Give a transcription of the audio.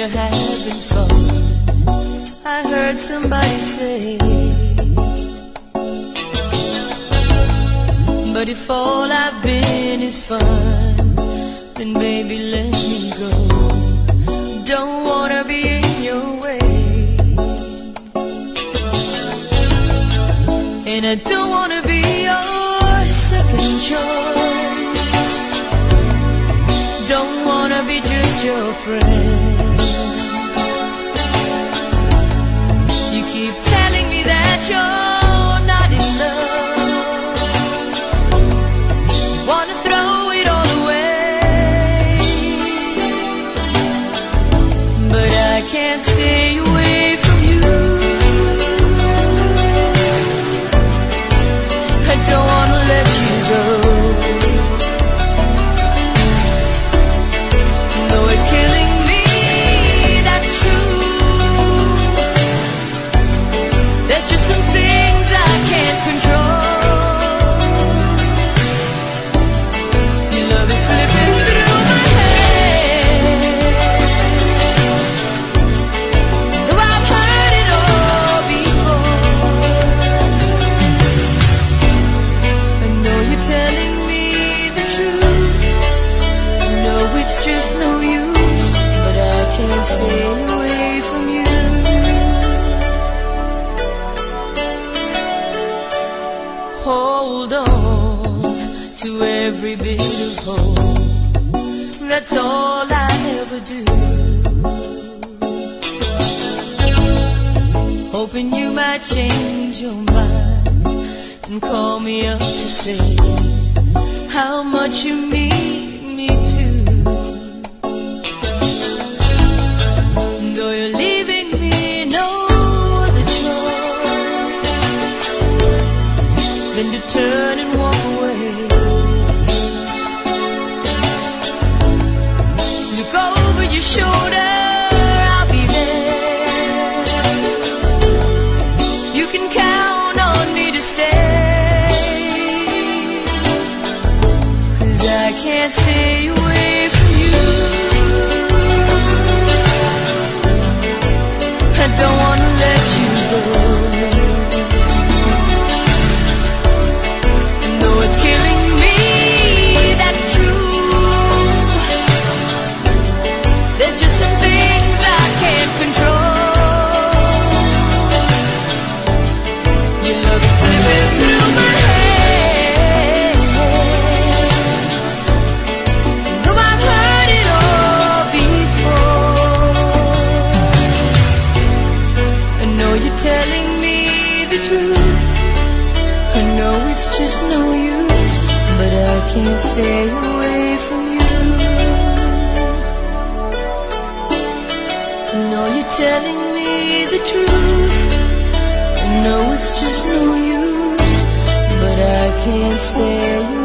you're having fun. I heard somebody say, but if all I've been is fun, then baby let me go. Don't wanna be in your way, and I don't wanna be your second choice. Don't wanna be just your friend. You keep telling me that you're not in love, wanna throw it all away, but I can't stay away from you. I don't wanna let you go. Though it's killing me, that's true. There's just some things I can't control. Your love is slipping through my hands, though I've heard it all before. I know you're telling me the truth. I know it's just no use, but I can't stay away from you. Hold on to every bit of hope. That's all I ever do. Hoping you might change your mind and call me up to say how much you need me too. Though you're leaving me no other choice than to turn and walk away. Look over your shoulder, I'll be there. You can count on me to stay, 'cause I can't stay away from you. I don't wanna let you go. And though it's killing me, that's true. There's just some things I can't control. Your love is slipping through my hands, though I've heard it all before. I know you're telling me the truth. I know it's just no use, but I can't stay away from you. I know you're telling me the truth. I know it's just no use, but I can't stay away.